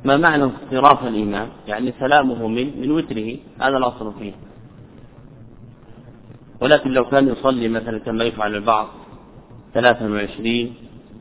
ما معنى انصراف الإمام؟ يعني سلامه من وتره، هذا الأصل فيه. ولكن لو كان يصلي مثلا كما يفعل البعض 23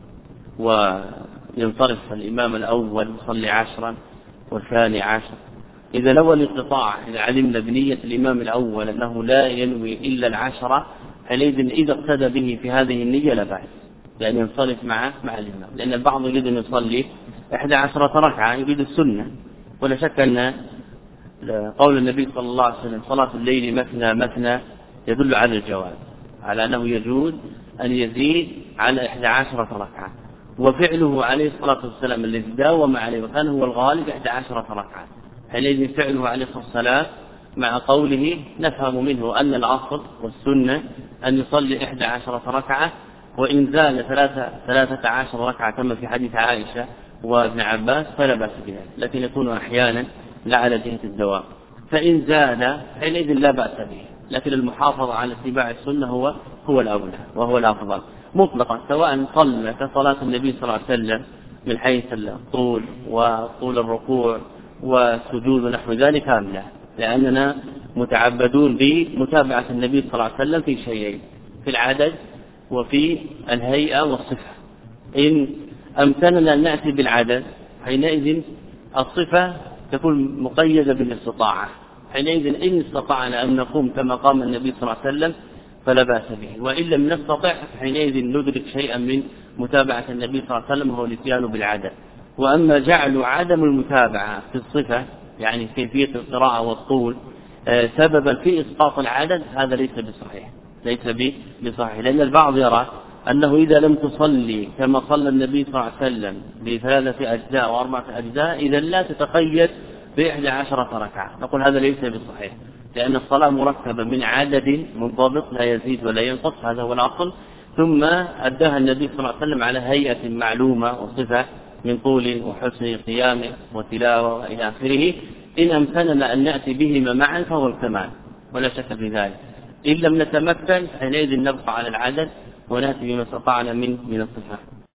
وينصرف الإمام الأول يصلي 10 والثاني 10، إذا الأول انقطاع، إذا علمنا بنية الإمام الأول أنه لا ينوي إلا 10، حينئذ إذا اقتدى به في هذه النية لا بأس، لأن ينصرف مع الإمام، لأن البعض يريد أن يصلي 11 ركعة، يريد السنة. ولا شك أن قول النبي صلى الله عليه وسلم صلاة الليل مثنى مثنى يدل على الجواز، على أنه يجوز أن يزيد على 11 ركعة، وفعله عليه الصلاة والسلام الذي داوم عليه وكان هو الغالب 11 ركعة، حينئذ فعله عليه الصلاة والسلام مع قوله نفهم منه أن الأصل والسنة أن يصلي 11 ركعة، وإن زال 13 ركعة كما في حديث عائشة وابن عباس فلا بأس بها، لكن يكون أحيانا لا على جهة الدوام، فإن زاد حينئذ لا بأس به، لكن المحافظة على اتباع السنة هو الأولى وهو الأفضل مطلقا، سواء صلى كصلاة النبي صلى الله عليه وسلم من حيث الطول وطول الركوع وسجود نحو ذلك أم لا، لأننا متعبدون بمتابعة النبي صلى الله عليه وسلم في شيئين، في العدد وفي الهيئة والصفة. إن أمكننا أن نأتي بالعدد حينئذ الصفة تكون مقيدة بالاستطاعة، حينئذ إن استطعنا أن نقوم كما قام النبي صلى الله عليه وسلم فلا بأس به، وإن لم نستطع حينئذ ندرك شيئا من متابعة النبي صلى الله عليه وسلم هو الاتيان بالعدد. وأما جعل عدم المتابعة في الصفة يعني كيفية القراءة والطول سببا في إسقاط العدد، هذا ليس بصحيح، لأن البعض يرى أنه إذا لم تصلي كما صلى النبي صلى الله عليه وسلم ب3 أجزاء و4 أجزاء إذا لا تتقيد ب11 ركعة، نقول هذا ليس بصحيح، لأن الصلاة مركبة من عدد منضبط لا يزيد ولا ينقص، هذا هو الأصل، ثم أداها النبي صلى الله عليه وسلم على هيئة معلومة وصفة من طول وحسن قيامه وتلاوة وإلى آخره. إن أمكننا أن نأتي بهما معا فهو الكمال ولا شك في ذلك، إن لم نتمكن حينئذ نبقى على العدد ونأتي بما استطعنا من الصفة.